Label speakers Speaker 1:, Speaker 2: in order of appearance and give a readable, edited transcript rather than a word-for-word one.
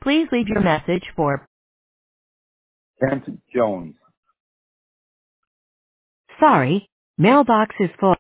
Speaker 1: Please leave your message for
Speaker 2: Kent Jones.
Speaker 1: sorry, mailbox is full.